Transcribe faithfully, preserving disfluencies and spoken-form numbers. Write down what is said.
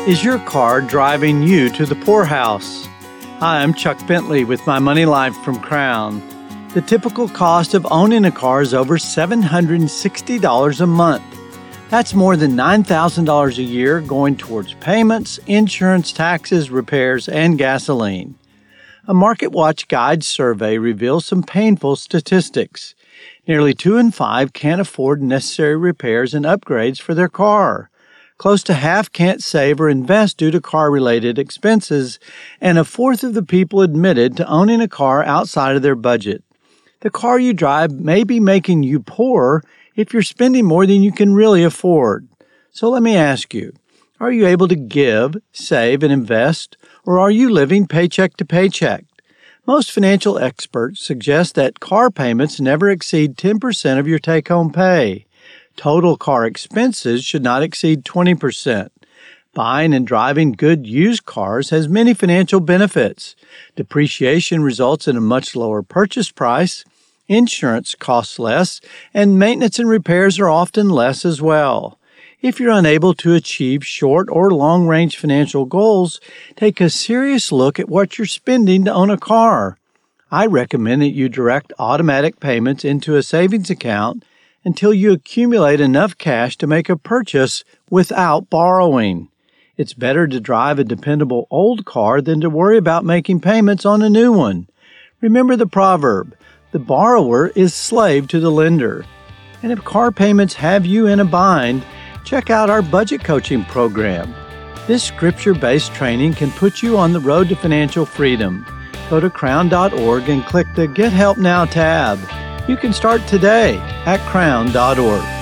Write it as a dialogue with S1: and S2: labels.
S1: Is your car driving you to the poorhouse? Hi, I'm Chuck Bentley with My Money Life from Crown. The typical cost of owning a car is over seven hundred sixty dollars a month. That's more than nine thousand dollars a year going towards payments, insurance, taxes, repairs, and gasoline. A MarketWatch Guide survey reveals some painful statistics. Nearly two in five can't afford necessary repairs and upgrades for their car. Close to half can't save or invest due to car-related expenses, and a fourth of the people admitted to owning a car outside of their budget. The car you drive may be making you poor if you're spending more than you can really afford. So let me ask you, are you able to give, save, and invest, or are you living paycheck to paycheck? Most financial experts suggest that car payments never exceed ten percent of your take-home pay. Total car expenses should not exceed twenty percent. Buying and driving good used cars has many financial benefits. Depreciation results in a much lower purchase price, insurance costs less, and maintenance and repairs are often less as well. If you're unable to achieve short or long-range financial goals, take a serious look at what you're spending to own a car. I recommend that you direct automatic payments into a savings account until you accumulate enough cash to make a purchase without borrowing. It's better to drive a dependable old car than to worry about making payments on a new one. Remember the proverb, the borrower is slave to the lender. And if car payments have you in a bind, check out our budget coaching program. This scripture-based training can put you on the road to financial freedom. Go to crown dot org and click the Get Help Now tab. You can start today at crown dot org.